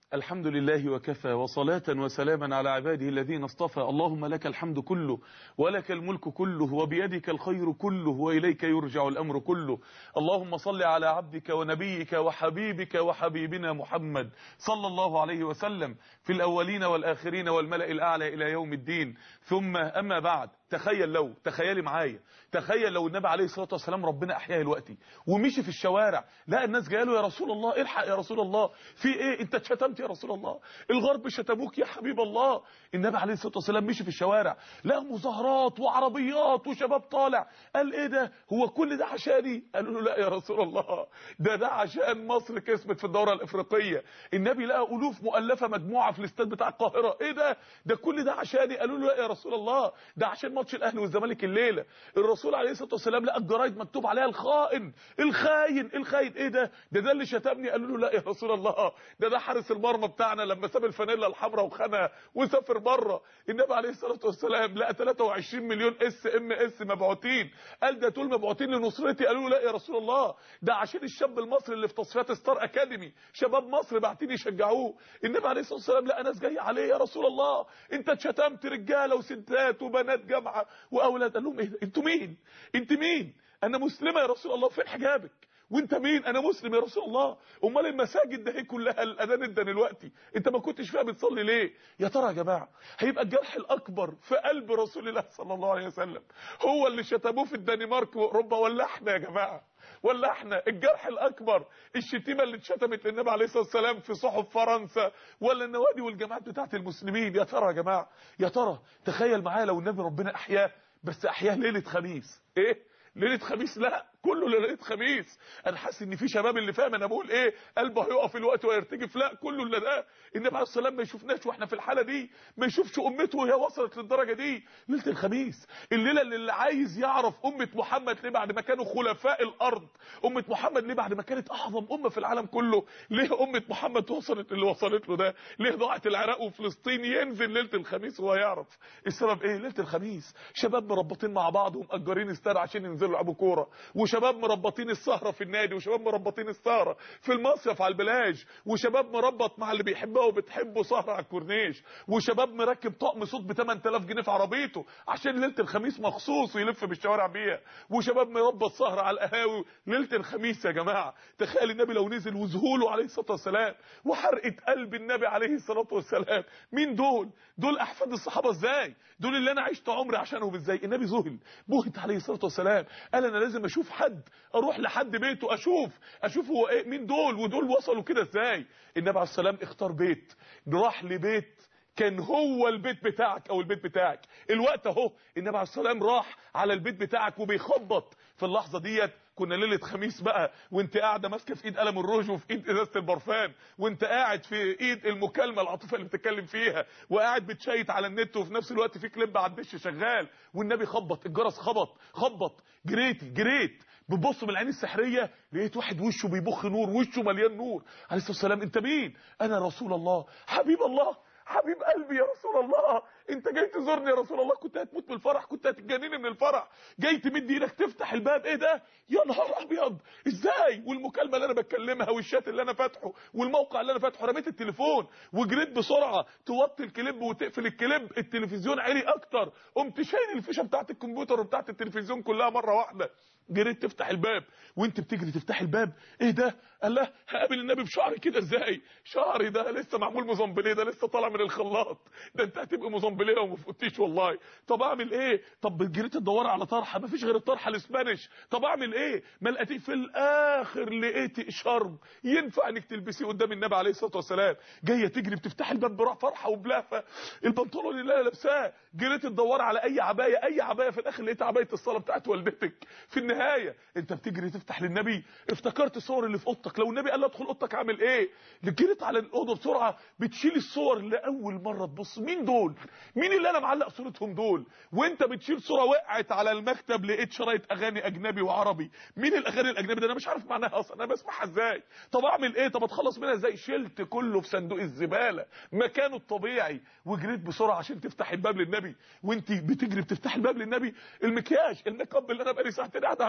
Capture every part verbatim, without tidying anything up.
الحمد لله وكفى وصلاة وسلاما على عباده الذين اصطفى. اللهم لك الحمد كله ولك الملك كله وبيدك الخير كله وإليك يرجع الأمر كله. اللهم صل على عبدك ونبيك وحبيبك وحبيبنا محمد صلى الله عليه وسلم في الأولين والآخرين والملأ الأعلى إلى يوم الدين. ثم أما بعد، تخيل لو تخيلي معايا تخيل لو النبي عليه الصلاة والسلام ربنا أحياه دلوقتي ومشي في الشوارع، لا الناس جايه له: يا رسول الله الحق، يا رسول الله في ايه؟ انت اتشتمت يا رسول الله، الغرب شتموك يا حبيب الله. النبي عليه الصلاة والسلام مشي في الشوارع، لا مظاهرات وعربيات وشباب طالع، قال ايه ده؟ هو كل ده عشاني؟ قالوا له: لا يا رسول الله، ده ده عشان مصر كسبت في الدورة الافريقية. النبي لقى الوف مؤلفة مجموعة في الاستاد بتاع القاهرة، ايه ده؟ ده كل ده عشاني؟ قالوا له: لا يا رسول الله، ده عشان ماتش الاهلي والزمالك الليلة. الرسول عليه الصلاة والسلام لقى الجرايد مكتوب عليها الخائن الخاين الخاين، ايه ده؟ ده ده اللي شتمني. قالوا له: لا يا رسول الله، ده ده حارس المرمى بتاعنا لما ساب الفانيلا الحمراء وخانها وسافر بره. النبي عليه الصلاة والسلام لقى ثلاثة وعشرين مليون اس ام اس مبعوثين، قال ده دول مبعوثين لنصرتي. قالوا له: لا يا رسول الله، ده عشان الشاب المصري اللي في تصفيات ستار اكاديمي، شباب مصر باعتين يشجعوه. النبي عليه الصلاة والسلام لقى ناس جايه عليه: يا رسول الله، انت اتشتمت رجاله وستات وبنات جامعه واولاد. قال لهم: ايه ده؟ انتوا مين؟ انت مين؟ انا مسلمه يا رسول الله، فين حجابك؟ وانت مين؟ انا مسلم يا رسول الله. امال المساجد ده هي كلها الاذان ادى دلوقتي، انت ما كنتش فيها بتصلي ليه؟ يا ترى يا جماعه هيبقى الجرح الاكبر في قلب رسول الله صلى الله عليه وسلم هو اللي شتموه في الدنمارك واوروبا، ولا احنا يا جماعه؟ ولا احنا الجرح الاكبر الشتيمه اللي اتشتمت للنبي عليه الصلاه والسلام في صحف فرنسا، ولا النوادي والجامعات بتاعت المسلمين؟ يا ترى يا جماعه، يا ترى تخيل معايا لو النبي ربنا احياه، بس احياه ليله خميس. ايه ليله خميس؟ لا كله ليله خميس. انا حاسس ان في شباب اللي فاهم انا بقول ايه قلبه هيقف الوقت ويرتجف. لا كله الا ده. النبي عليه الصلاه والسلام ما يشوفناش واحنا في الحاله دي، ما يشوفش امته وهي وصلت للدرجه دي. ليله الخميس، الليله اللي, اللي عايز يعرف امه محمد ليه بعد ما كانوا خلفاء الارض، امه محمد ليه بعد ما كانت اعظم امه في العالم كله، ليه امه محمد وصلت اللي وصلت له ده، ليه ضاعت العراق وفلسطين، ينزل ليله الخميس وهو يعرف السبب ايه. ليله الخميس شباب مربطين مع بعض ومأجرين استاد عشان ينزلوا يلعبوا كوره، وشباب مربطين السهره في النادي، وشباب مربطين السهره في المصيف على البلاج، وشباب مربط مع اللي بيحبها وبتحبه سهره على الكورنيش، وشباب مركب طقم صوت ب ثمانية آلاف جنيه في عربيته عشان ليله الخميس مخصوص ويلف بالشوارع بيها، وشباب مربط سهره على القهاوي ليله الخميس. يا جماعه تخيل النبي لو نزل وذهوله عليه الصلاه والسلام وحرقه قلب النبي عليه الصلاه والسلام. مين دول؟ دول احفاد الصحابه ازاي؟ دول اللي انا عشت عمري عشانهم ازاي؟ النبي ذهل بهت عليه الصلاه والسلام، قال انا لازم اشوف حد، اروح لحد بيته اشوف اشوف هو ايه، مين دول ودول وصلوا كده ازاي. النبي عليه السلام اختار بيت، راح لبيت كان هو البيت بتاعك او البيت بتاعك الوقت اهو. النبي عليه السلام راح على البيت بتاعك وبيخبط. في اللحظه ديت كنا ليله خميس بقى، وانت قاعده ماسكه في ايد قلم الروج وفي ايد ازازه البرفان، وانت قاعد في ايد المكالمه العاطفه اللي بتتكلم فيها، وقاعد بتشيت على النت، وفي نفس الوقت في كليب على الدش شغال، والنبي خبط الجرس، خبط خبط جريت جريت بتبص من العين السحريه لقيت واحد وشه بيبخ نور، وشه مليان نور. عليه الصلاه والسلام: انت مين؟ انا رسول الله، حبيب الله، حبيب قلبي يا رسول الله، انت جاي تزورني يا رسول الله، كنت هتموت من الفرح، كنت هتتجنني من الفرح، جاي تمد ايدك تفتح الباب، ايه ده؟ يا نهار ابيض، ازاي؟ والمكالمه اللي انا بتكلمها والشات اللي انا فاتحه والموقع اللي انا فاتحه، رميت التليفون وجريت بسرعه توطي الكليب وتقفل الكليب، التلفزيون عالي اكتر، قمت شايل الفيشه بتاعت الكمبيوتر وبتاعت التلفزيون كلها مره واحده، جريت تفتح الباب، وانت بتجري تفتح الباب، ايه ده؟ قال له هقابل النبي بشعري كده ازاي؟ شعري ده لسه معمول مزمبليه، ده لسه طالع من الخلاط، ده انت هتبقى مزمبليه وما فقتيش والله. طب اعمل ايه؟ طب جريت تدور على طرحه، ما فيش غير الطرحه الاسبانيش، طب اعمل ايه؟ ما لقيتيه، في الاخر لقيت شرب ينفع انك تلبسيه قدام النبي عليه الصلاه والسلام، جايه تجري بتفتح الباب براح فرحه وبلهفه، البنطلون اللي انا لابساه، جريت تدور على اي عبايه، اي عبايه، في الاخر لقيت عبايه الصلاه بتاعت والدتك. في النهايه انت بتجري تفتح للنبي، افتكرت الصور اللي في اوضتك، لو النبي قال لي ادخل اوضتك عامل ايه؟ جريت على الاوضه بسرعه بتشيل الصور اللي اول مره تبص، مين دول؟ مين اللي انا معلق صورتهم دول؟ وانت بتشيل صوره وقعت على المكتب لقيت شرايط اغاني اجنبي وعربي، مين الاغاني الاجنبي ده؟ انا مش عارف معناها اصلا، انا بسمعها ازاي؟ طب اعمل ايه؟ طب اتخلص منها ازاي؟ شلت كله في صندوق الزباله مكانه الطبيعي، وجريت بسرعه عشان تفتح الباب للنبي. وانت بتجري بتفتح الباب للنبي، المكياج الميك اب اللي انا بقالي ساعتين قاعد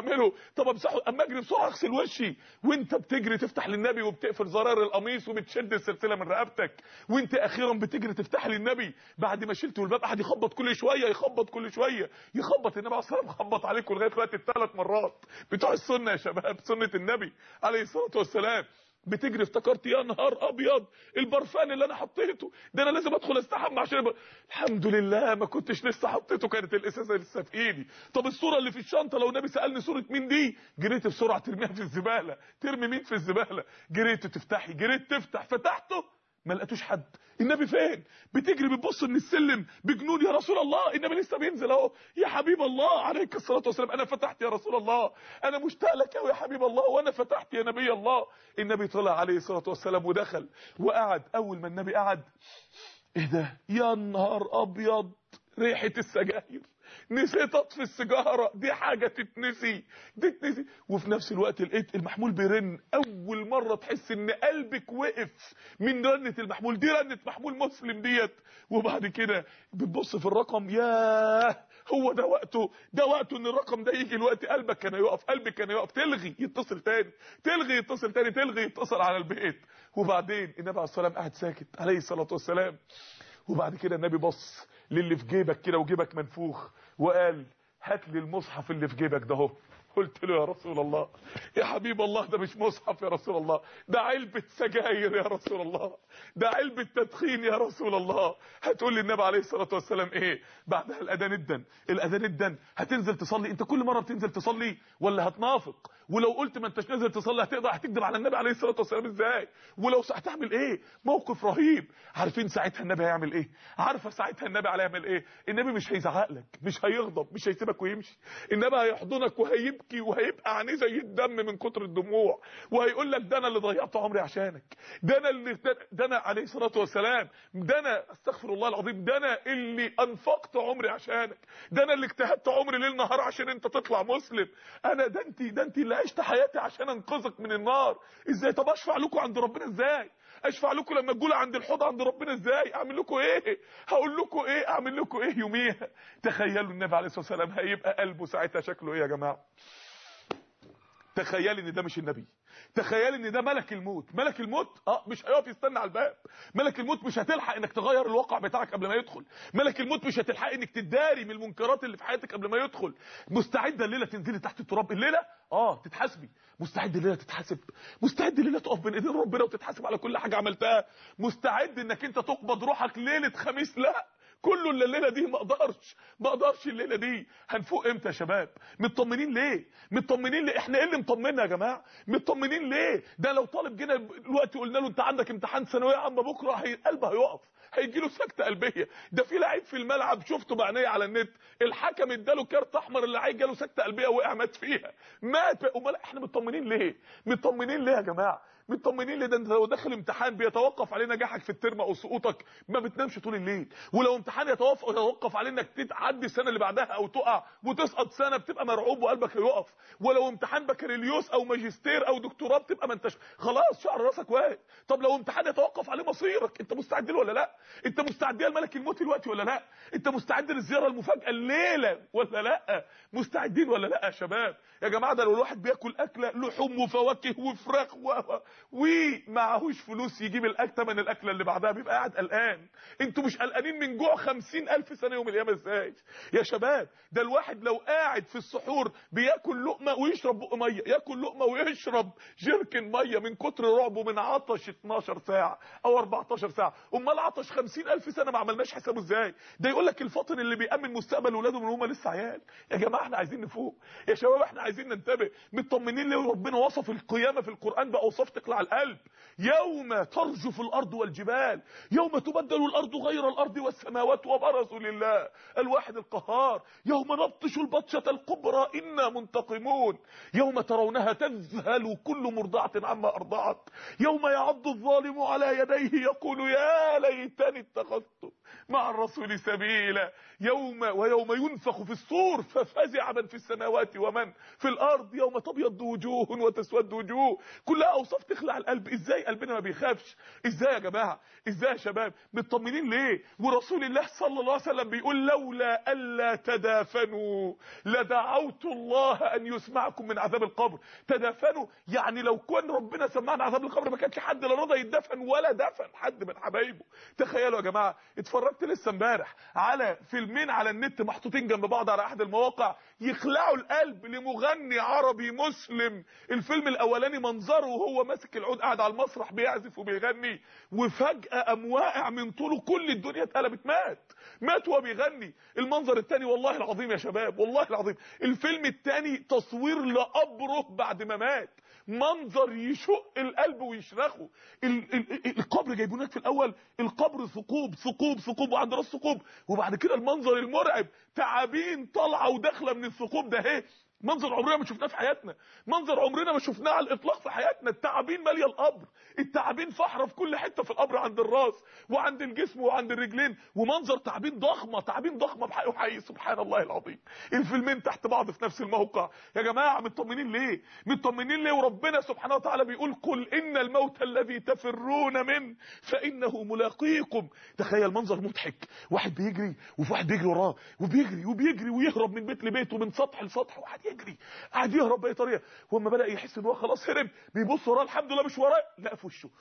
اعمله، طب امسحه، اما اجري بسرعه اغسل وشي. وانت بتجري تفتح للنبي وبتقفل زرار القميص وبتشد السلسله من رقبتك، وانت اخيرا بتجري تفتح للنبي بعد ما شلته الباب، قاعد يخبط كل شويه يخبط كل شويه يخبط. النبي عليه الصلاه والسلام خبط عليكم لغايه دلوقتي الثلاث مرات بتوع السنه يا شباب، سنه النبي عليه الصلاه والسلام. بتجري افتكرت يا نهار ابيض البرفان اللي انا حطيته ده، انا لازم ادخل استحمى عشان يبقى. الحمد لله ما كنتش لسه حطيته، كانت الازازه لسه في ايدي. طب الصوره اللي في الشنطه لو النبي سالني صوره مين دي، جريت بسرعه ترميها في الزباله. ترمي مين في الزباله؟ جريت تفتحي، جريت تفتح، فتحته ما لقيتوش حد. النبي فين؟ بتجري بتبص من السلم بجنون، يا رسول الله النبي لسه بينزل اهو. يا حبيب الله عليك الصلاه والسلام، انا فتحت يا رسول الله، انا مشتاق لك قوي يا حبيب الله، وانا فتحت يا نبي الله. النبي طلع عليه الصلاه والسلام ودخل وقعد. اول ما النبي قعد، ايه ده؟ يا نهار ابيض ريحه السجاير، نسيت اطفي السيجاره، دي حاجه تتنسي، دي تتنسي. وفي نفس الوقت لقيت المحمول بيرن، اول مره تحس ان قلبك وقف من رنه المحمول دي، رنه محمول مسلم ديت. وبعد كده بتبص في الرقم، ياه هو ده وقته، ده وقته ان الرقم ده يجي الوقت. قلبك كان يقف، قلبك كان يقف، تلغي يتصل تاني، تلغي يتصل تاني، تلغي يتصل على البيت. وبعدين النبي عليه الصلاه والسلام قاعد ساكت عليه الصلاه والسلام. وبعد كده النبي بص للي في جيبك كده وجيبك منفوخ وقال هات لي المصحف اللي في جيبك ده اهو. قلت له يا رسول الله، يا حبيب الله ده مش مصحف يا رسول الله، ده علبة سجاير يا رسول الله، ده علبة تدخين يا رسول الله. هتقول لي النبي عليه الصلاة والسلام ايه بعدها؟ الاذان ادن، الاذان ادن، هتنزل تصلي؟ انت كل مرة بتنزل تصلي ولا هتنافق؟ ولو قلت ما انتش نازل تصلي هتقدر هتكذب على النبي عليه الصلاة والسلام ازاي؟ ولو هتعمل ايه؟ موقف رهيب. عارفين ساعتها النبي هيعمل ايه؟ عارفه ساعتها النبي هيعمل ايه؟ النبي مش هيزعق لك، مش هيغضب، مش هيسيبك ويمشي. النبي هيحضنك وهيبكي وهيبقى عينيه زي الدم من كتر الدموع، وهيقول لك ده انا اللي ضيعت عمري عشانك، ده انا اللي ده انا عليه الصلاه والسلام، ده انا استغفر الله العظيم، ده انا اللي انفقت عمري عشانك، ده انا اللي اجتهدت عمري ليل نهار عشان انت تطلع مسلم، انا ده انت ده انت اللي عشت حياتي عشان انقذك من النار. ازاي؟ طب اشفع لكم عند ربنا ازاي؟ اشفع لكم لما تقول عند الحوض عند ربنا ازاي؟ اعمل لكم ايه؟ هقول لكم ايه؟ اعمل لكم ايه يوميها؟ تخيلوا النبي عليه الصلاه والسلام هيبقى قلبه ساعتها شكله ايه يا جماعه؟ تخيل ان ده مش النبي، تخيل ان ده ملك الموت. ملك الموت اه مش هيقف يستنى على الباب، ملك الموت مش هتلحق انك تغير الواقع بتاعك قبل ما يدخل، ملك الموت مش هتلحق انك تداري من المنكرات اللي في حياتك قبل ما يدخل. مستعده الليله تنزلي تحت التراب الليله اه تتحاسبي، مستعد الليله تتحاسب، مستعد الليله تقف بين ايدين ربنا وتتحاسب على كل حاجه عملتها، مستعد انك انت تقبض روحك ليله خميس. لا كله الا الليله دي، ما اقدرش ما اقدرش الليله دي. هنفوق امتى يا شباب؟ مطمنين ليه؟ مطمنين ليه؟ احنا ايه اللي مطمنا يا جماعه؟ مطمنين ليه؟ ده لو طالب جينا دلوقتي قلنا له انت عندك امتحان ثانويه عامه بكره، هي قلبه هيقف، هيجي له سكته قلبيه. ده في لعيب في الملعب شفته بعينيا على النت، الحكم اداله كارت احمر، اللعيب جاله سكته قلبيه وقع مات فيها، مات. امال احنا مطمنين ليه؟ مطمنين ليه يا جماعه؟ مطمنين ليه؟ ده انت لو داخل امتحان بيتوقف عليه نجاحك في الترم او سقوطك ما بتنامش طول الليل، ولو امتحان يتوقف يتوقف عليه انك تعدي السنه اللي بعدها او تقع وتسقط سنه بتبقى مرعوب وقلبك هيقف، ولو امتحان بكالوريوس او ماجستير او دكتوراه بتبقى ما انتش خلاص شعر راسك واقف. طب لو امتحان يتوقف عليه مصيرك انت مستعد له ولا لا؟ انت مستعد لملك الموت دلوقتي ولا لا؟ انت مستعد للزياره المفاجاه الليله ولا لا؟ مستعدين ولا لا يا شباب؟ يا جماعه ده لو الواحد بياكل اكله لحوم وفواكه وفراخ و ومعهوش فلوس يجيب الاكل ثمن الاكله اللي بعدها بيبقى قاعد قلقان. انتوا مش قلقانين من جوع خمسين الف سنه يوم القيامه ازاي يا شباب؟ ده الواحد لو قاعد في السحور بياكل لقمه ويشرب بق ميه، ياكل لقمه ويشرب جيركن ميه من كتر رعبه من عطش اتناشر ساعه او اربعتاشر ساعه، امال عطش خمسين الف سنه ما عملناش حسابه ازاي؟ ده يقول لك الفاطن اللي بيامن مستقبل اولاده من هم لسه عيال. يا جماعه احنا عايزين نفوق يا شباب، احنا عايزين ننتبه. مطمنين ليه؟ ربنا وصف القيامه في القران باوصاف تقلع القلب. يوم ترجف الارض والجبال، يوم تبدل الارض غير الارض والسماوات وبرزوا لله الواحد القهار، يوم نبطش البطشه الكبرى انا منتقمون، يوم ترونها تذهل كل مرضعه عما ارضعت، يوم يعض الظالم على يديه يقول يا ليتني اتخذت مع الرسول سبيلا، يوم ويوم ينفخ في الصور ففزع من في السماوات ومن في الارض، يوم تبيض وجوه وتسود وجوه، كلها اوصاف تخلع القلب. ازاي قلبنا ما بيخافش؟ ازاي يا جماعه؟ ازاي يا شباب؟ مطمنين ليه؟ ورسول الله صلى الله عليه وسلم بيقول لولا الا تدافنوا لدعوت الله ان يسمعكم من عذاب القبر. تدافنوا يعني لو كان ربنا سمعنا عذاب القبر ما كانش حد لا رضى يدفن ولا دفن حد من حبايبه. تخيلوا يا جماعه، اتفرجت لسه امبارح على فيلمين على النت محطوطين جنب بعض على احد المواقع يخلعوا القلب لمغني عربي مسلم. الفيلم الاولاني منظره وهو ماسك العود قاعد على المسرح بيعزف وبيغني، وفجاه قام واقع من طوله، كل الدنيا اتقلبت، مات مات وهو بيغني. المنظر الثاني والله العظيم يا شباب والله العظيم، الفيلم الثاني تصوير لقبره بعد ما مات، منظر يشق القلب ويشرخه. ال ال القبر جايبونك في الاول، القبر ثقوب ثقوب ثقوب وعند راس ثقوب، وبعد كده المنظر المرعب تعابين طالعه وداخله من الثقوب ده. اهي منظر عمرنا ما شفناه في حياتنا، منظر عمرنا ما شفناه على الاطلاق في حياتنا. التعابين ماليه القبر، التعابين فحره في كل حته في القبر، عند الراس وعند الجسم وعند الرجلين، ومنظر تعابين ضخمه تعابين ضخمه بحقه وحقيقي. سبحان الله العظيم، الفيلمين تحت بعض في نفس الموقع. يا جماعه مطمنين ليه؟ مطمنين ليه وربنا سبحانه وتعالى بيقول قل ان الموت الذي تفرون منه فانه ملاقيكم. تخيل منظر مضحك، واحد بيجري وفي واحد بيجري وراه وبيجري وبيجري ويهرب من بيت لبيت ومن سطح لسطح، واحد يجري قاعد يهرب باي طريقه، واما بدا يحس ان هو خلاص هرب بيبص وراه، الحمد لله مش وراه، لا في وشه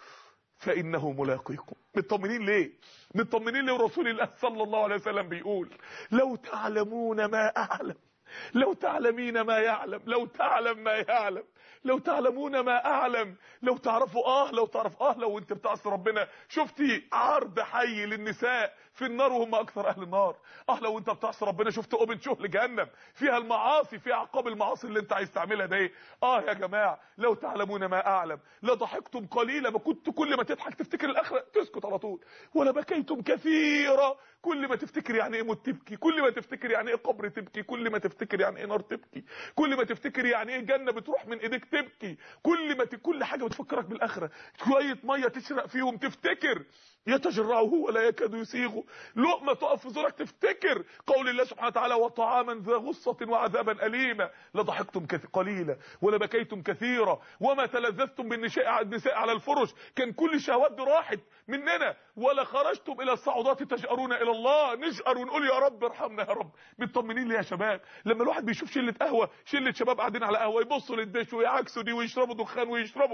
فانه ملاقيكم. مطمنين ليه؟ مطمنين ليه ورسول الله صلى الله عليه وسلم بيقول لو تعلمون ما اعلم لو تعلمين ما يعلم لو تعلم ما يعلم لو تعلمون ما اعلم لو تعرفوا اه لو تعرف اه لو انت بتعصي ربنا. شفتي عرض حي للنساء في النار وهم اكثر اهل النار. اه لو انت بتعصي ربنا شفت اوبن شو لجهنم فيها المعاصي، فيها عقاب المعاصي اللي انت عايز تعملها ده ايه. اه يا جماعه لو تعلمون ما اعلم لضحكتم قليلا، ما كنت كل ما تضحك تفتكر الاخره تسكت على طول، ولا بكيتم كثيرا، كل ما تفتكر يعني ايه موت تبكي، كل ما تفتكر يعني ايه قبر تبكي، كل ما تفتكر يعني ايه نار تبكي، كل ما تفتكر يعني ايه جنه بتروح من ايديك تبكي، كل ما ت... كل حاجه بتفكرك بالاخره. شويه ميه تشرق فيهم تفتكر يتجرعه ولا يكاد يسيغه، لقمه تقف في زورك تفتكر قول الله سبحانه وتعالى وطعاما ذا غصه وعذابا اليما. لضحكتم كث... قليلا ولا بكيتم كثيرا وما تلذذتم بالنساء النساء على الفرش، كان كل الشهوات دي راحت مننا، ولا خرجتم الى الصعودات تجأرون الى الله، نجأر ونقول يا رب ارحمنا يا رب. مطمنين ليه يا شباب؟ لما الواحد بيشوف شله قهوه شله شباب قاعدين على قهوه يبصوا للدش ويعكسوا دي ويشربوا دخان ويشربوا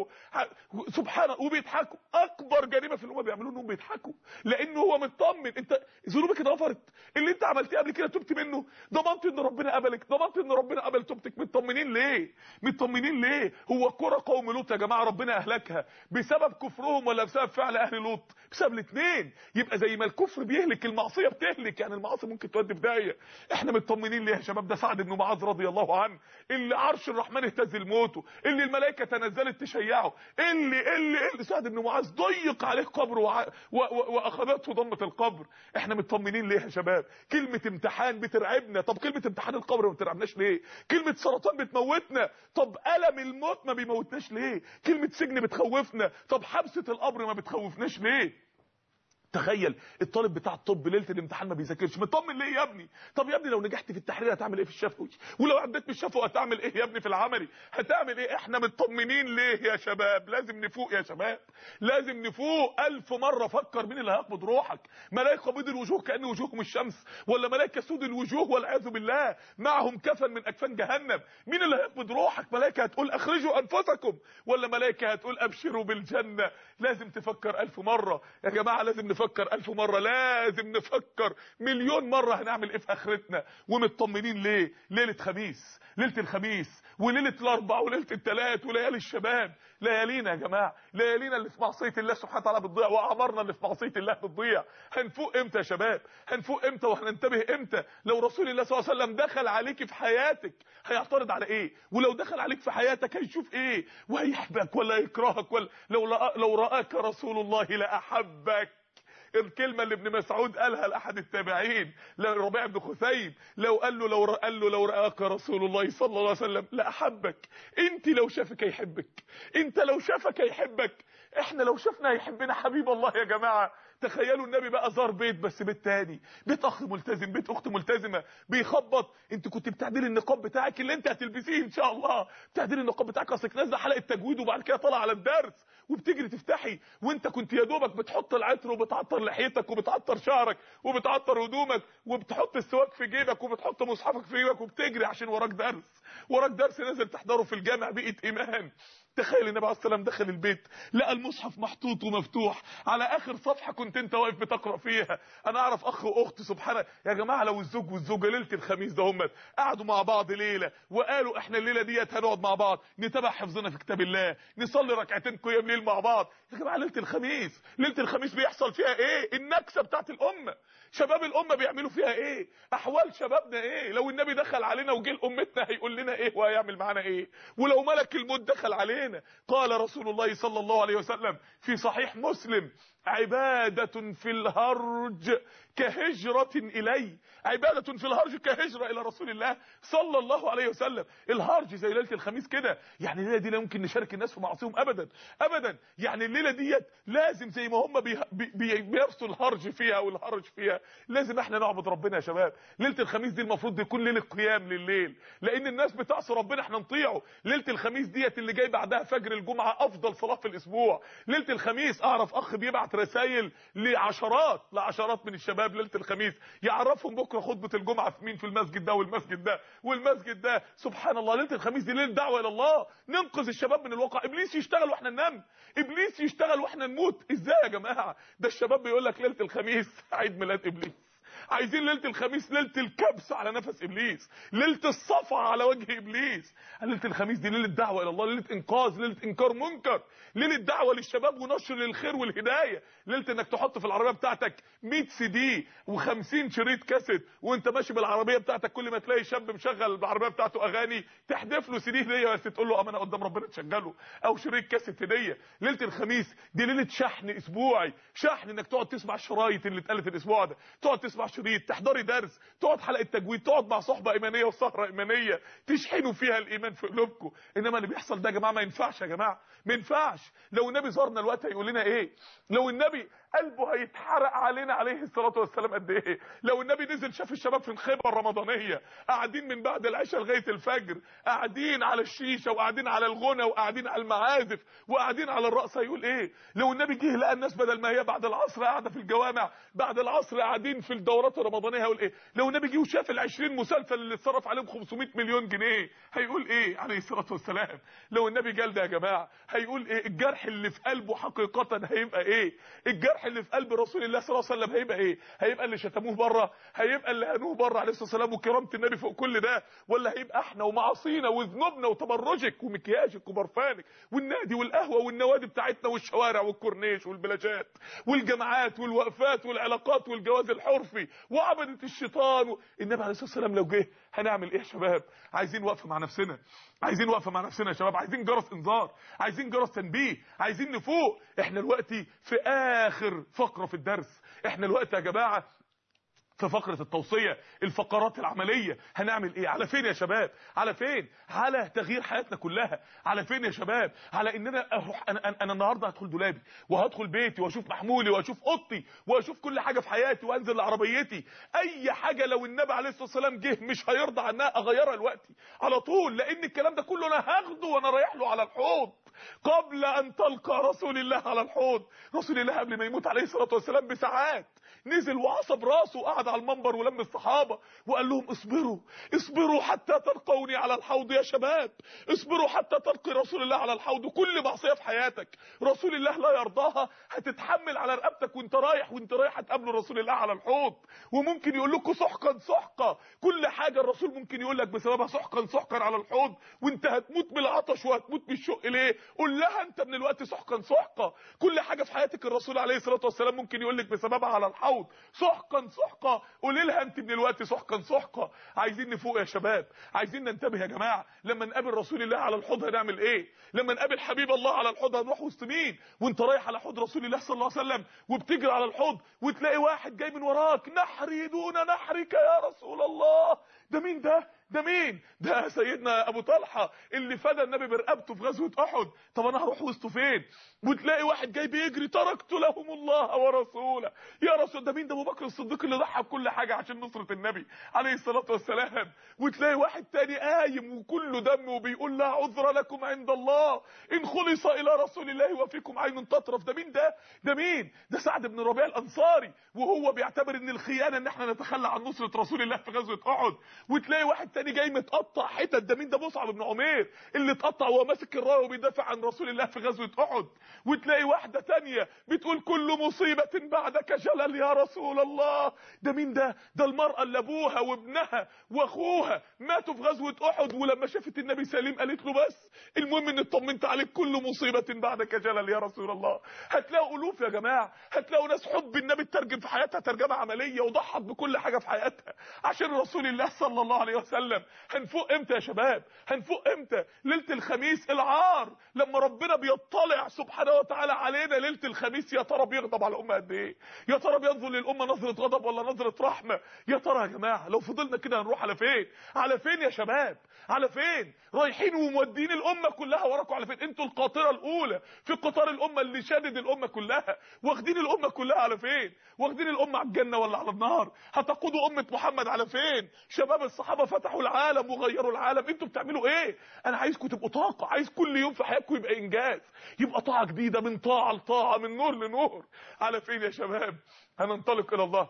سبحان الله وبيضحكوا، اكبر جريمه في اللي هم بيعملوه انهم بيضحكوا لانه هو مطمن. انت ذنوبك اتغفرت، اللي انت عملتيه قبل كده تبت منه، ضمنت ان ربنا قبلك، ضمنت ان ربنا قبل توبتك. مطمنين ليه؟ مطمنين ليه؟ هو قرى قوم لوط يا جماعه ربنا اهلكها بسبب كفرهم ولا بسبب فعل اهل لوط؟ بسبب الاثنين. يبقى زي ما الكفر بيهلك المعصيه بتهلك، يعني المعاصي ممكن تودي في داهيه. احنا مطمنين ليه يا شباب؟ ده سعد بن معاذ رضي الله عنه اللي عرش الرحمن اهتز لموته، اللي الملائكه تنزلت تشيعه، اللي اللي, اللي سعد بن معاذ ضيق عليه قبره وع... و... و... واخذته ضمه القبر. احنا مطمنين ليه يا شباب؟ كلمه امتحان بترعبنا، طب كلمه امتحان القبر ما بترعبناش ليه؟ كلمه سرطان بتموتنا، طب الم الموت ما بيموتناش ليه؟ كلمه سجن بتخوفنا، طب حبسه القبر ما بتخوفناش ليه؟ تخيل الطالب بتاع الطب ليله الامتحان ما بيذاكرش، مطمن ليه يا ابني؟ طب يا ابني لو نجحت في التحرير هتعمل ايه في الشفوي؟ ولو عديت من الشفوي هتعمل ايه يا ابني في العملي؟ هتعمل ايه؟ احنا مطمنين ليه يا شباب؟ لازم نفوق يا شباب، لازم نفوق. الف مره فكر مين اللي هيقبض روحك؟ ملائكه بيض الوجوه كأن وجوههم الشمس، ولا ملائكه سود الوجوه والعياذ بالله معهم كفن من اكفان جهنم؟ مين اللي هيقبض روحك؟ ملائكه هتقول اخرجوا انفسكم، ولا ملائكه هتقول ابشروا بالجنه؟ لازم تفكر الف مره يا جماعه، لازم نفكر الف مره، لازم نفكر مليون مره هنعمل ايه في اخرتنا. ومطمنين ليه؟ ليله خميس، ليله الخميس وليله الاربعاء وليله الثلاث وليالي الشباب، ليالينا يا جماعه، ليالينا اللي في معصيه الله سبحانه وتعالى بتضيع، واعمارنا اللي في معصيه الله بتضيع. هنفوق امتى يا شباب؟ هنفوق امتى وهننتبه امتى؟ لو رسول الله صلى الله عليه وسلم دخل عليك في حياتك هيعترض على ايه؟ ولو دخل عليك في حياتك هيشوف ايه؟ وهيحبك ولا يكرهك؟ ولا لو لو راك رسول الله لاحبك. الكلمه اللي ابن مسعود قالها لاحد التابعين لربيع بن خثيم، لو قال له لو قال له لو راك رسول الله صلى الله عليه وسلم لاحبك. انت لو شافك هيحبك، انت لو شافك هيحبك، احنا لو شفنا هيحبنا حبيب الله يا جماعه. تخيلوا النبي بقى زار بيت، بس بيت تاني، بيت اخ ملتزم، بيت اخت ملتزمه، بيخبط. انت كنت بتعدلي النقاب بتاعك اللي انت هتلبسيه ان شاء الله، بتعدلي النقاب بتاعك اصلك نازله حلقه تجويد وبعد كده طالعه على الدرس وبتجري تفتحي، وانت كنت يا دوبك بتحط العطر وبتعطر لحيتك وبتعطر شعرك وبتعطر هدومك وبتحط السواك في جيبك وبتحط مصحفك في جيبك وبتجري عشان وراك درس، وراك درس نازل تحضره في الجامع بيئه ايمان. تخيل النبي عليه الصلاه والسلام دخل البيت لقى المصحف محطوط ومفتوح على اخر صفحه كنت انت واقف بتقرا فيها. انا اعرف اخ واخت سبحان يا جماعه، لو الزوج والزوجه ليله الخميس ده هم قعدوا مع بعض ليله وقالوا احنا الليله ديت هنقعد مع بعض نتابع حفظنا في كتاب الله، نصلي ركعتين قيام ليل مع بعض. يا جماعه ليله الخميس، ليله الخميس بيحصل فيها ايه؟ النكسه بتاعت الامه، شباب الامه بيعملوا فيها ايه؟ احوال شبابنا ايه؟ لو النبي دخل علينا وجه لامتنا هيقول لنا ايه وهيعمل معانا ايه؟ ولو ملك الموت دخل علينا. قال رسول الله صلى الله عليه وسلم في صحيح مسلم: عبادة في الهرج كهجرة إلي، عبادة في الهرج كهجرة إلى رسول الله صلى الله عليه وسلم. الهرج زي ليلة الخميس كده، يعني الليلة دي لا يمكن نشارك الناس في معصيهم أبدا أبدا، يعني الليلة ديت لازم زي ما هم بي بي بيرسوا الهرج فيها والهرج فيها، لازم احنا نعبد ربنا يا شباب. ليلة الخميس دي المفروض يكون ليلة قيام لليل، لأن الناس بتعصي ربنا احنا نطيعه. ليلة الخميس ديت اللي جاي بعدها فجر الجمعة أفضل صلاة في الأسبوع. ليلة الخميس أعرف أخ بيبعت رسائل لعشرات لعشرات من الشباب ليله الخميس يعرفهم بكره خطبه الجمعه في مين في المسجد ده والمسجد ده والمسجد ده. سبحان الله، ليله الخميس دي ليله دعوه الى الله، ننقذ الشباب من الواقع. ابليس يشتغل واحنا ننام، ابليس يشتغل واحنا نموت. ازاي يا جماعه؟ ده الشباب بيقول لك ليله الخميس عيد ميلاد ابليس، عايزين ليله الخميس ليله الكبس على نفس ابليس، ليله الصفع على وجه ابليس. ليله الخميس دي ليله دعوه الى الله، ليله انقاذ، ليله انكار منكر، ليله دعوه للشباب ونشر للخير والهدايه، ليله انك تحط في العربيه بتاعتك مية سي دي وخمسين شريط كاسيت وانت ماشي بالعربيه بتاعتك، كل ما تلاقي شاب مشغل بالعربيه بتاعته اغاني تحدف له سي دي هديه بس تقول له امانه قدام ربنا تشغله، او شريط كاسيت هديه. ليله الخميس دي ليله شحن اسبوعي، شحن انك تقعد تسمع الشرايط اللي اتقالت الاسبوع ده، تقعد تسمع شريط، تحضري درس، تقعد حلقه تجويد، تقعد مع صحبه ايمانيه وسهره ايمانيه تشحنوا فيها الايمان في قلوبكم. انما اللي بيحصل ده يا جماعه ما ينفعش يا جماعه، ما ينفعش. لو النبي زارنا الوقت هيقول لنا ايه؟ لو النبي قلبه هيتحرق علينا عليه الصلاه والسلام قد ايه؟ لو النبي نزل شاف الشباب في الخيمه الرمضانيه قاعدين من بعد العشاء لغايه الفجر، قاعدين على الشيشه وقاعدين على الغنى وقاعدين على المعازف وقاعدين على الرقص، هيقول ايه؟ لو النبي جه لقى الناس بدل ما هي بعد العصر قاعده في الجوامع بعد العصر قاعدين في الدورات الرمضانيه هيقول ايه؟ لو النبي جه وشاف ال20 مسلسل اللي اتصرف عليهم خمسمية مليون جنيه هيقول ايه عليه الصلاه والسلام؟ لو النبي قال ده يا جماعه هيقول ايه؟ الجرح اللي في قلبه حقيقه هيبقى ايه؟ الجرح اللي في قلب رسول الله صلى الله عليه وسلم هيبقى ايه؟ هيبقى اللي شتموه بره؟ هيبقى اللي هنوه بره عليه الصلاه والسلام وكرامه النبي فوق كل ده؟ ولا هيبقى احنا ومعاصينا وذنوبنا وتبرجك ومكياجك وبرفانك والنادي والقهوه والنوادي بتاعتنا والشوارع والكورنيش والبلاجات والجامعات والوقفات والعلاقات والجواز الحرفي وعبده الشيطان و... النبي عليه الصلاه والسلام لو جه هنعمل ايه يا شباب؟ عايزين وقفه مع نفسنا، عايزين وقفه مع نفسنا يا شباب، عايزين جرس انذار، عايزين جرس تنبيه، عايزين نفوق. احنا دلوقتي في اخر فقره في الدرس، احنا دلوقتي يا جماعه في فقرة التوصية، الفقرات العملية. هنعمل ايه؟ على فين يا شباب؟ على فين؟ على تغيير حياتنا كلها. على فين يا شباب؟ على ان انا اروح انا, أنا, أنا النهارده هدخل دولابي وهدخل بيتي واشوف محمولي واشوف اوضتي واشوف كل حاجة في حياتي وانزل لعربيتي. اي حاجة لو النبي عليه الصلاة والسلام جه مش هيرضى عنها اغيرها دلوقتي على طول، لان الكلام ده كله انا هاخده وانا رايح له على الحوض. قبل ان تلقى رسول الله على الحوض، رسول الله قبل ما يموت عليه الصلاة والسلام بساعات نزل وعصب راسه وقعد على المنبر ولم الصحابه وقال لهم اصبروا اصبروا حتى تلقوني على الحوض يا شباب، اصبروا حتى تلقي رسول الله على الحوض. كل معصيه في حياتك رسول الله لا يرضاها هتتحمل على رقبتك وانت رايح وانت رايح هتقابل رسول الله على الحوض. وممكن يقول لكم سحقا سحقا، كل حاجه الرسول ممكن يقول لك بسببها سحقا سحقا على الحوض وانت هتموت بالعطش وهتموت بالشق. ليه؟ قول لها انت من الوقت سحقا سحقا. كل حاجه في حياتك الرسول عليه الصلاه والسلام ممكن يقول لك بسببها على الحوض سحقا سحقا، قولي لها انت من الوقت سحقا سحقا. عايزين نفوق يا شباب، عايزين ننتبه يا جماعه. لما نقابل رسول الله على الحوض هنعمل ايه؟ لما نقابل حبيب الله على الحوض هنروح وسط مين؟ وانت رايح على حوض رسول الله صلى الله عليه وسلم وبتجري على الحوض وتلاقي واحد جاي من وراك، نحري دون نحرك يا رسول الله. ده مين ده؟ ده مين؟ ده سيدنا ابو طلحه اللي فدى النبي برقبته في غزوه احد. طب انا هروح وسطه فين؟ وتلاقي واحد جاي بيجري تركت لهم الله ورسوله. يا رسول، ده مين؟ ده ابو بكر الصديق اللي ضحى بكل حاجه عشان نصره النبي عليه الصلاه والسلام. وتلاقي واحد تاني قايم وكله دم وبيقول لا عذر لكم عند الله ان خلص الى رسول الله وفيكم عين تطرف. ده مين ده؟ ده مين؟ ده سعد بن ربيع الانصاري، وهو بيعتبر ان الخيانه ان احنا نتخلى عن نصره رسول الله في غزوه احد. وتلاقي واحد تاني جاي متقطع حتت. ده مين؟ ده مصعب بن عمير اللي اتقطع وهو ماسك الرايه وبيدافع عن رسول الله في غزوه احد. وتلاقي واحده تانيه بتقول كل مصيبه بعدك جلل يا رسول الله. ده مين ده؟ ده المراه اللي ابوها وابنها واخوها ماتوا في غزوه احد، ولما شافت النبي سليم قالت له بس المهم ان اطمنت عليك، كل مصيبه بعدك جلل يا رسول الله. هتلاقوا الوف يا جماعه، هتلاقوا ناس حب النبي ترجم في حياتها ترجمه عمليه وضحت بكل حاجه في حياتها عشان رسول الله صلى الله عليه وسلم. هنفوق امتى يا شباب؟ هنفوق امتى؟ ليله الخميس العار لما ربنا بيطلع سبحانه وتعالى علينا ليله الخميس، يا ترى بيغضب على الامه قد ايه؟ يا ترى بينظر للامه نظره غضب ولا نظره رحمه؟ يا ترى يا جماعه لو فضلنا كده هنروح على فين؟ على فين يا شباب؟ على فين؟ رايحين ومودين الامه كلها وراكم على فين؟ انتوا القاطره الاولى في قطار الامه اللي شادد الامه كلها، واخدين الامه كلها على فين؟ واخدين الامه على الجنه ولا على النار؟ هتقودوا امه محمد على فين؟ شباب الصحابه فتحوا العالم وغيروا العالم، انتوا بتعملوا ايه؟ انا عايزكم تبقوا طاقه، عايز كل يوم في حياتكم يبقى انجاز، يبقى طاعه جديده، من طاعه لطاعه، من نور لنور. على فين يا شباب؟ هننطلق الى الله،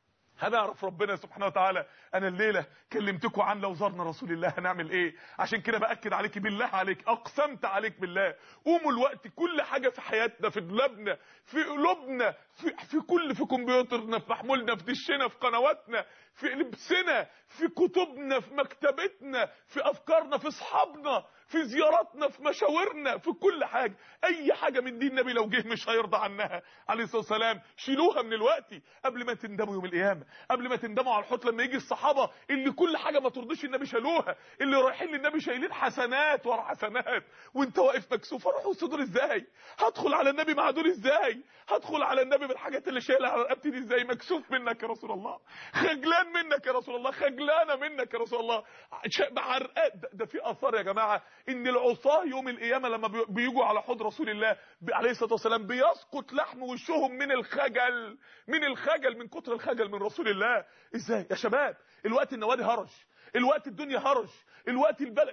هنعرف ربنا سبحانه وتعالى. انا الليله كلمتكم عن لو زارنا رسول الله هنعمل ايه. عشان كده باكد عليك بالله عليك، اقسمت عليك بالله، قوموا الوقت كل حاجه في حياتنا، في دولابنا، في قلوبنا، في, في كل في كمبيوترنا، في محمولنا، في دشنا، في قنواتنا، في لبسنا، في كتبنا، في مكتبتنا، في افكارنا، في اصحابنا، في زياراتنا، في مشاورنا، في كل حاجه. اي حاجه من دي النبي لو جه مش هيرضى عنها عليه الصلاه والسلام. شيلوها من الوقت قبل ما تندموا يوم القيامه، قبل ما تندموا على الحوت لما يجي الصحابه اللي كل حاجه ما ترضيش النبي شالوها، اللي رايحين للنبي شايلين حسنات ورا حسنات، وانت واقف مكسوف. اروح وسط ازاي؟ هدخل على النبي مع دول ازاي؟ هدخل على النبي بالحاجات اللي شايلها على رقبتي دي ازاي؟ مكسوف منك يا رسول الله، خجلان منك يا رسول الله، خجلانه منك يا رسول الله. بعرقات. ده, ده في اثار يا جماعه ان العصاه يوم القيامه لما بيجوا على حوض رسول الله عليه الصلاه والسلام بيسقط لحم وشهم من الخجل، من الخجل، من كتر الخجل من رسول الله. ازاي يا شباب؟ الوقت النوادي هرج، الوقت الدنيا هرج، الوقت البلد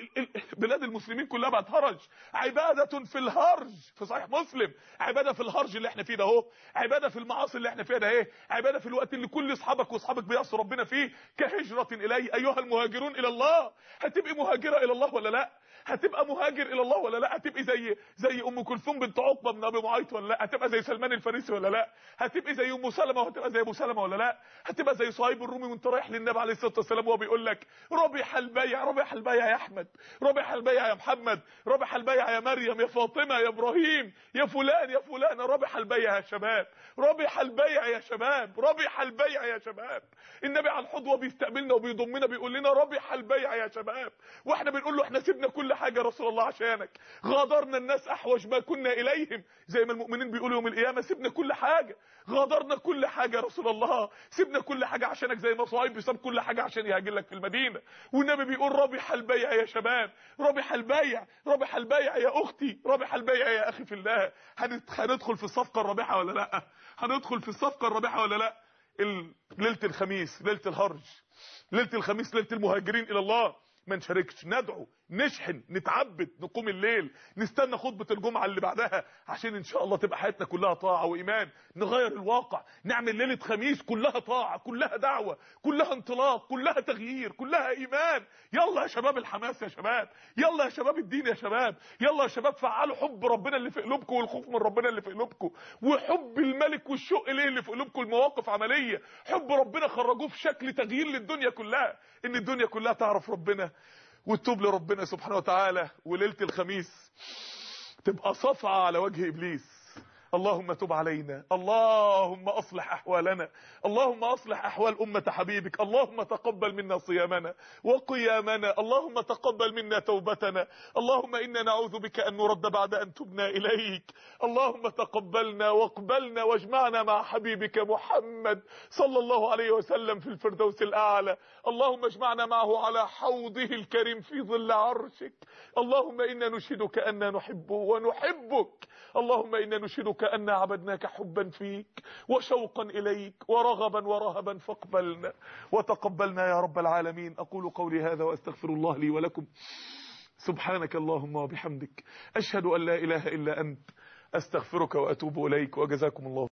بلاد المسلمين كلها بقت هرج. عباده في الهرج، في صحيح مسلم، عباده في الهرج اللي احنا فيه ده اهو، عباده في المعاصي اللي احنا فيها ده ايه، عباده في الوقت اللي كل اصحابك واصحابك بيعصوا ربنا فيه، كهجره اليه ايها المهاجرون الى الله. هتبقي مهاجره الى الله ولا لا؟ هتبقى مهاجر الى الله ولا لا؟ هتبقي زي زي ام كلثوم بنت عقبه بن ابي معيط ولا لا؟ هتبقى زي سلمان الفارسي ولا لا؟ هتبقي زي ام سلمة وهتبقى زي ابو سلمة ولا لا؟ هتبقى زي صهيب الرومي وانت رايح للنبي عليه الصلاه والسلام وهو بيقول لك ربح البيع، ربح البيع يا احمد، ربح البيع يا محمد، ربح البيع يا مريم، يا فاطمه، يا ابراهيم، يا فلان، يا فلان، ربح البيع يا شباب، ربح البيع يا شباب، ربح البيع يا شباب. النبي على الحضوه بيستقبلنا وبيضمنا بيقول لنا ربح البيع يا شباب، واحنا بنقول له احنا سيبنا كل حاجه يا رسول الله عشانك، غادرنا الناس احوج ما كنا اليهم، زي ما المؤمنين بيقولوا يوم القيامه سيبنا كل حاجه، غادرنا كل حاجه يا رسول الله، سيبنا كل حاجه عشانك، زي ما صهيب بيساب كل حاجه عشان يهاجر لك في المدينه. والنبي بيقول ربح البيع يا شباب، ربح البيع، ربح البيع يا اختي، ربح البيع يا اخي في الله. هندخل في الصفقه الرابحه ولا لا؟ هندخل في الصفقه الرابحه ولا لا؟ ليله الخميس، ليله الهرج، ليله الخميس، ليله المهاجرين الى الله. ما نشاركش، ندعو، نشحن، نتعبد، نقوم الليل، نستنى خطبه الجمعه اللي بعدها عشان ان شاء الله تبقى حياتنا كلها طاعه وايمان، نغير الواقع، نعمل ليله خميس كلها طاعه، كلها دعوه، كلها انطلاق، كلها تغيير، كلها ايمان. يلا يا شباب الحماس يا شباب، يلا يا شباب الدين يا شباب، يلا يا شباب فعلوا حب ربنا اللي في قلوبكم والخوف من ربنا اللي في قلوبكم وحب الملك والشوق ليه اللي في قلوبكم، المواقف عمليه، حب ربنا خرجوه في شكل تغيير للدنيا كلها، ان الدنيا كلها تعرف ربنا وتتوب لربنا سبحانه وتعالى. وليله الخميس تبقى صفعه على وجه ابليس، اللهم تب علينا، اللهم أصلح أحوالنا، اللهم أصلح أحوال أمة حبيبك، اللهم تقبل منا صيامنا وقيامنا، اللهم تقبل منا توبتنا، اللهم إنا نعوذ بك أن نرد بعد أن تبنا إليك، اللهم تقبلنا واقبلنا واجمعنا مع حبيبك محمد صلى الله عليه وسلم في الفردوس الأعلى، اللهم اجمعنا معه على حوضه الكريم في ظل عرشك، اللهم إنا نشهدك أننا نحبه ونحبك، اللهم إنا نشهدك أننا عبدناك حبا فيك وشوقا إليك ورغبا ورهبا، فاقبلنا وتقبلنا يا رب العالمين. أقول قولي هذا وأستغفر الله لي ولكم. سبحانك اللهم وبحمدك، أشهد أن لا إله إلا أنت، أستغفرك وأتوب إليك، وجزاكم الله